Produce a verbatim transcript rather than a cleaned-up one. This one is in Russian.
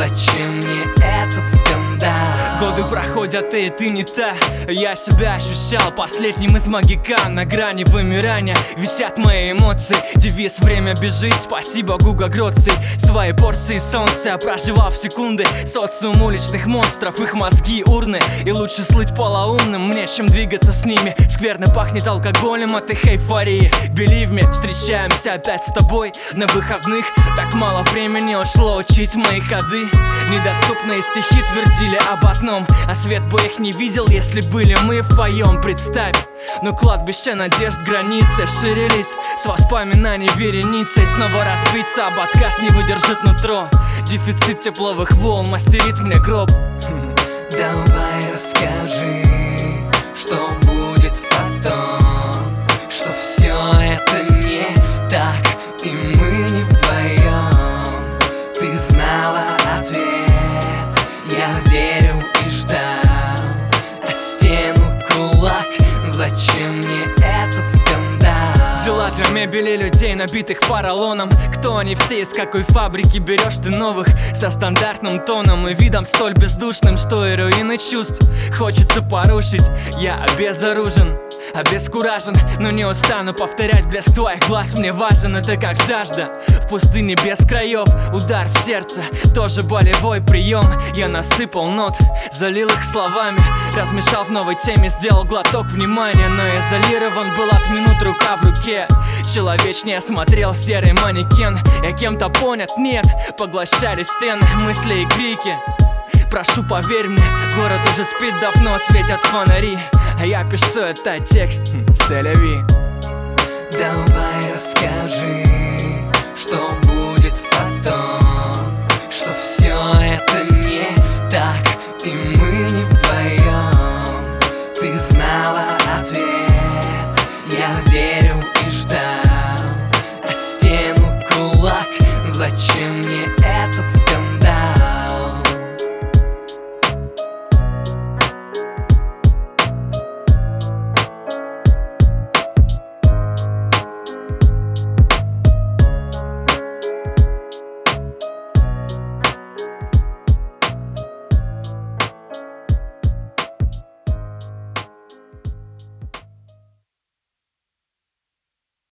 Зачем мне этот скандал? Годы проходят, и ты не та. Я себя ощущал последним из магикан. На грани вымирания висят мои эмоции. Девиз «Время бежит», спасибо Гуга Гроций. Свои порции солнца проживав секунды. Социум уличных монстров, их мозги урны. И лучше слыть полоумным мне, чем двигаться с ними. Скверно пахнет алкоголем от их эйфории. Believe me, встречаемся опять с тобой на выходных. Так мало времени ушло учить мои ходы. Недоступные стихи твердили об одном, а свет бы их не видел, если были мы вдвоем. Представь, но кладбище надежд границы ширились с воспоминаний вереницей. Снова разбиться об отказ не выдержит нутро. Дефицит тепловых волн мастерит мне гроб. Давай расскажи, что будет потом, что все это не так, и мы не вдвоем. Ты знала ответ, я верил и ждал, а стену кулак. Зачем мне этот скандал? Дела для мебели людей, набитых поролоном. Кто они все, из какой фабрики берешь ты новых? Со стандартным тоном и видом столь бездушным, что и руины чувств хочется порушить. Я обезоружен, обескуражен, но не устану повторять. Блеск твоих глаз мне важен, это как жажда в пустыне без краев. Удар в сердце, тоже болевой прием. Я насыпал нот, залил их словами, размешал в новой теме, сделал глоток внимания. Но изолирован был от минут рука в руке. Человечнее смотрел серый манекен. Я кем-то понят, нет, поглощали стены, мысли и крики. Прошу, поверь мне, город уже спит давно, светят фонари, а я пишу этот текст с любви. Давай расскажи, что